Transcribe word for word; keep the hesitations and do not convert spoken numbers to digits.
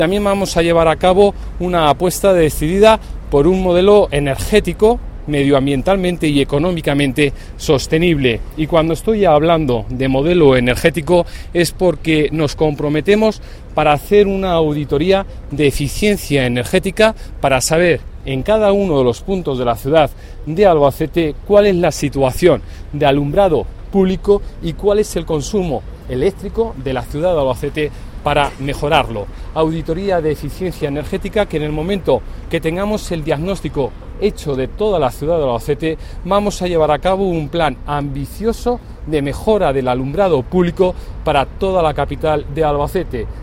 También vamos a llevar a cabo una apuesta decidida por un modelo energético, medioambientalmente y económicamente sostenible. Y cuando estoy hablando de modelo energético es porque nos comprometemos para hacer una auditoría de eficiencia energética para saber en cada uno de los puntos de la ciudad de Albacete cuál es la situación de alumbrado público y cuál es el consumo eléctrico de la ciudad de Albacete para mejorarlo. Auditoría de eficiencia energética que en el momento que tengamos el diagnóstico hecho de toda la ciudad de Albacete, vamos a llevar a cabo un plan ambicioso de mejora del alumbrado público para toda la capital de Albacete.